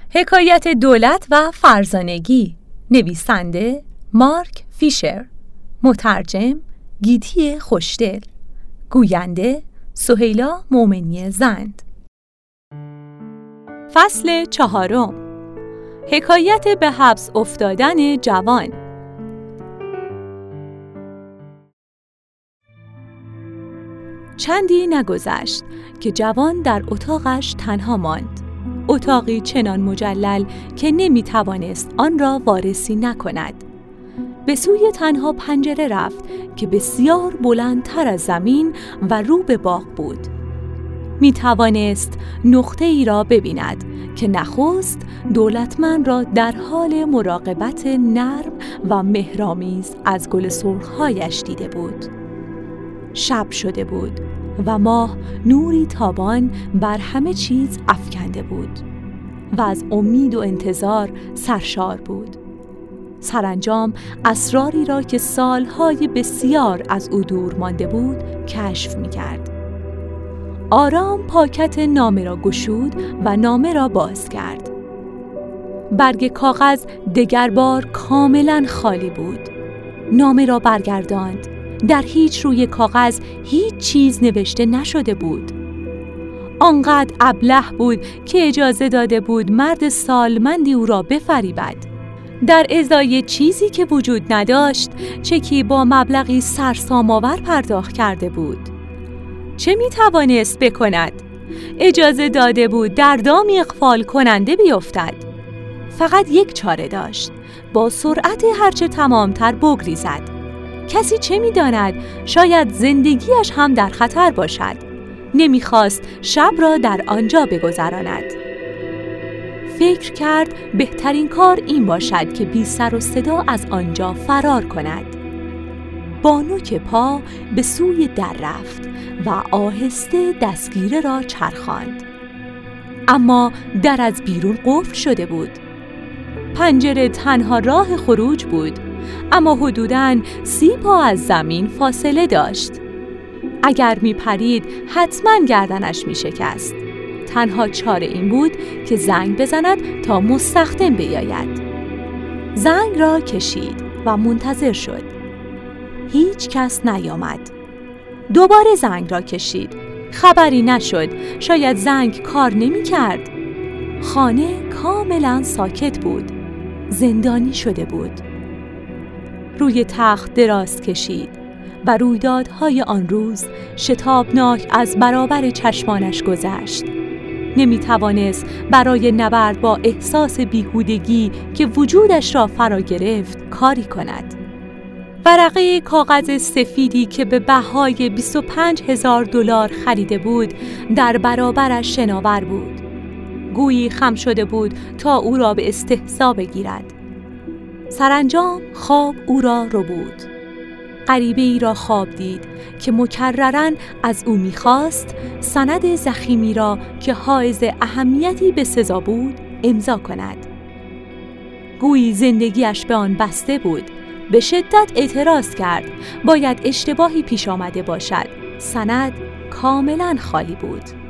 حکایت دولت و فرزانگی، نویسنده مارک فیشر، مترجم گیتی خوشدل، گوینده سهیلا مومنی زند. فصل 4. حکایت به حبس افتادن جوان. چندی نگذشت که جوان در اتاقش تنها ماند. اتاقی چنان مجلل که نمیتوانست آن را وارسی نکند. به سوی تنها پنجره رفت که بسیار بلندتر از زمین و رو به باغ بود. میتوانست نقطه ای را ببیند که نخست دولتمند را در حال مراقبت نرم و مهرآمیز از گل سرخ‌هایش دیده بود. شب شده بود و ماه نوری تابان بر همه چیز افکنده بود و از امید و انتظار سرشار بود. سرانجام اسراری را که سالهای بسیار از او دور مانده بود کشف می‌کرد. آرام پاکت نامه را گشود و نامه را باز کرد. برگ کاغذ دگر بار کاملا خالی بود. نامه را برگرداند. در هیچ روی کاغذ هیچ چیز نوشته نشده بود. آنقدر ابله بود که اجازه داده بود مرد سالمندی او را بفریبد. در ازای چیزی که وجود نداشت، چکی با مبلغی سرسام‌آور پرداخت کرده بود. چه می‌توانست بکند؟ اجازه داده بود در دامی اغفال کننده بیفتد. فقط یک چاره داشت، با سرعت هرچه تمام‌تر بگریزد. کسی چه می‌داند؟ شاید زندگیش هم در خطر باشد. نمی‌خواست شب را در آنجا بگذراند. فکر کرد بهترین کار این باشد که بی سر و صدا از آنجا فرار کند. با نوک پا به سوی در رفت و آهسته دستگیره را چرخاند. اما در از بیرون قفل شده بود. پنجره تنها راه خروج بود، اما حدوداً 30 پا از زمین فاصله داشت. اگر میپرید حتما گردنش میشکست. تنها چاره این بود که زنگ بزند تا مستخدم بیاید. زنگ را کشید و منتظر شد. هیچ کس نیامد. دوباره زنگ را کشید. خبری نشد. شاید زنگ کار نمی‌کرد. خانه کاملا ساکت بود. زندانی شده بود. روی تخت دراز کشید و رویدادهای آن روز شتابناک از برابر چشمانش گذشت. نمی‌توانست برای نبرد با احساس بیهودگی که وجودش را فرا گرفت کاری کند. ورقه کاغذ سفیدی که به بهای $25,000 خریده بود در برابرش شناور بود. گویی خم شده بود تا او را به استهزا بگیرد. سرانجام خواب او را ربود. غریبه‌ای را خواب دید که مکرراً از او می‌خواست سند ضخیمی را که حائز اهمیتی به سزا بود امضا کند. گویی زندگیش به آن بسته بود. به شدت اعتراض کرد. باید اشتباهی پیش آمده باشد. سند کاملاً خالی بود.